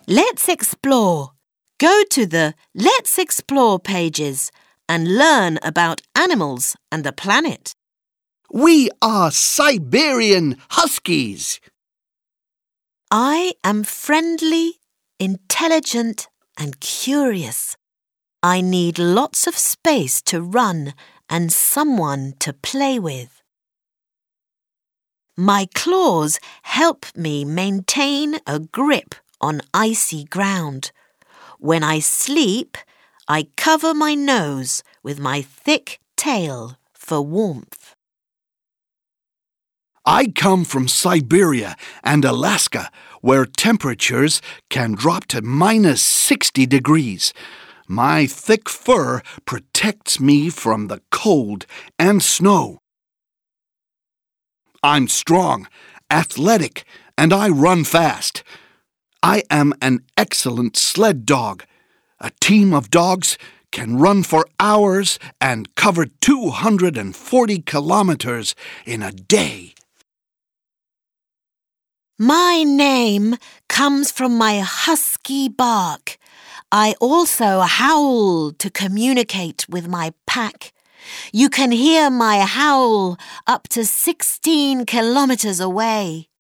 Let's explore. Go to the Let's Explore pages and learn about animals and the planet. We are Siberian Huskies. I am friendly, intelligent, and curious. I need lots of space to run and someone to play with. My claws help me maintain a grip on icy ground. When I sleep, I cover my nose with my thick tail for warmth. I come from Siberia and Alaska, where temperatures can drop to minus 60 degrees. My thick fur protects me from the cold and snow. I'm strong, athletic, and I run fast. I am an excellent sled dog. A team of dogs can run for hours and cover 240 kilometers in a day. My name comes from my husky bark. I also howl to communicate with my pack. You can hear my howl up to 16 kilometers away.